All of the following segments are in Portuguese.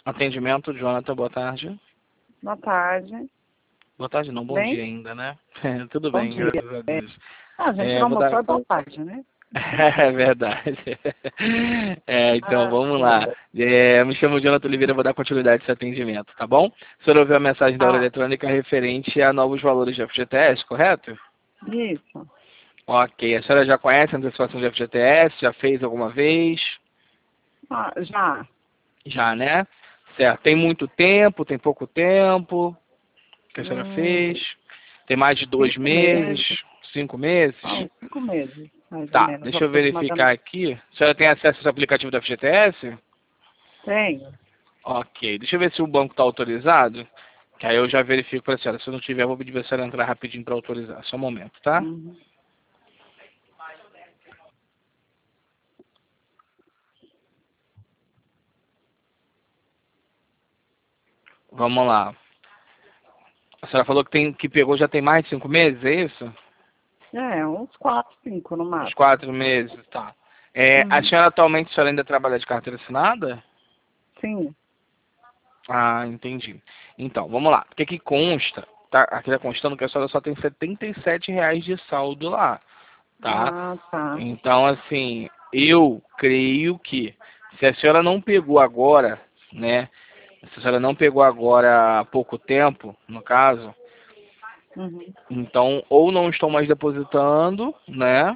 Atendimento, Jonathan, boa tarde. Boa tarde. Boa tarde não, bom dia ainda, né? Tudo Bom bem, dia. graças a Deus. A gente não almoçou, é boa tarde, né? É verdade. Então vamos lá. Me chamo Jonathan Oliveira, vou dar continuidade a esse atendimento, tá bom? O senhor ouviu a mensagem da hora eletrônica referente a novos valores de FGTS, correto? Isso. Ok. A senhora já conhece a antecipação de FGTS? Já fez alguma vez? Já. Já, né? Certo. Tem muito tempo? Tem pouco tempo? Que a senhora fez? Tem mais de 2 meses? 5 meses? 5 meses, mais ou Tá, menos. deixa eu verificar aqui. A senhora tem acesso ao aplicativo da FGTS? Tenho. Ok, deixa eu ver se o banco está autorizado. Que aí eu já verifico para a senhora. Se não tiver, eu vou pedir para a senhora entrar rapidinho para autorizar. Só um momento, tá? Uhum. Vamos lá. A senhora falou que pegou já tem mais de 5 meses, é isso? Uns 4, 5 no máximo. Uns 4 meses, tá. A senhora atualmente, a senhora ainda trabalha de carteira assinada? Sim. Ah, entendi. Então, vamos lá. O que que consta? Tá, aqui tá constando que a senhora só tem R$ 77 de saldo lá, tá? Tá. Então, assim, eu creio que se a senhora não pegou agora, né? Se a senhora não pegou agora há pouco tempo, no caso, então, ou não estão mais depositando, né?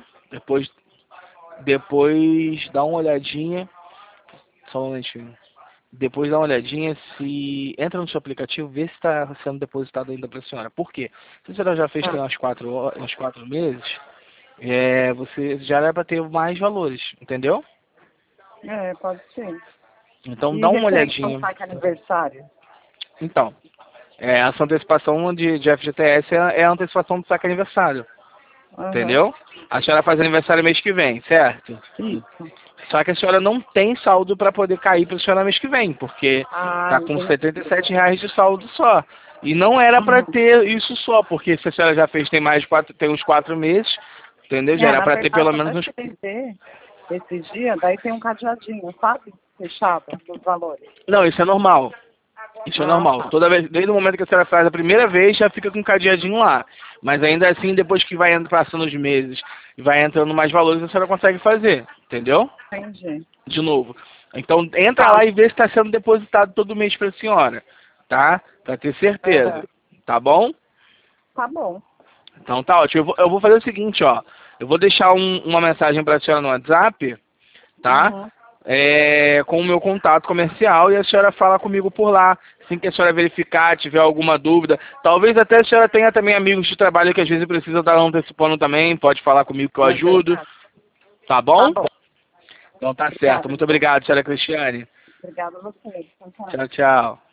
Depois dá uma olhadinha. Só um momentinho. Depois dá uma olhadinha se... Entra no seu aplicativo, vê se está sendo depositado ainda para a senhora. Por quê? Se a senhora já fez tem uns 4 meses, você já era para ter mais valores, entendeu? Pode ser. Então E dá uma referente ao olhadinha. saque aniversário? Então, essa antecipação de FGTS é a antecipação do saque aniversário. Entendeu? A senhora faz aniversário mês que vem, certo? Isso. Só que a senhora não tem saldo para poder cair para a senhora mês que vem, porque tá com R$ 77 de saldo só. E não era para ter isso só, porque se a senhora já fez tem uns 4 meses, entendeu? Já era para ter pelo menos uns... Esse dia, daí tem um cadeadinho, sabe? Fechado, dos valores. Não, isso é normal. Isso é normal. Toda vez, desde o momento que a senhora faz a primeira vez, já fica com um cadeadinho lá. Mas ainda assim, depois que vai passando os meses e vai entrando mais valores, a senhora consegue fazer. Entendeu? Entendi. De novo. Então, entra lá e vê se está sendo depositado todo mês para a senhora. Tá? Para ter certeza. Tá bom? Tá bom. Então tá ótimo. Eu vou fazer o seguinte, ó. Eu vou deixar uma mensagem para a senhora no WhatsApp, tá? Com o meu contato comercial e a senhora fala comigo por lá. Assim que a senhora verificar, tiver alguma dúvida. Talvez até a senhora tenha também amigos de trabalho que às vezes precisam estar antecipando também. Pode falar comigo que eu ajudo. Tá bom? Tá bom. Então tá certo. Muito obrigado, senhora Cristiane. Obrigada a você. Tchau, tchau.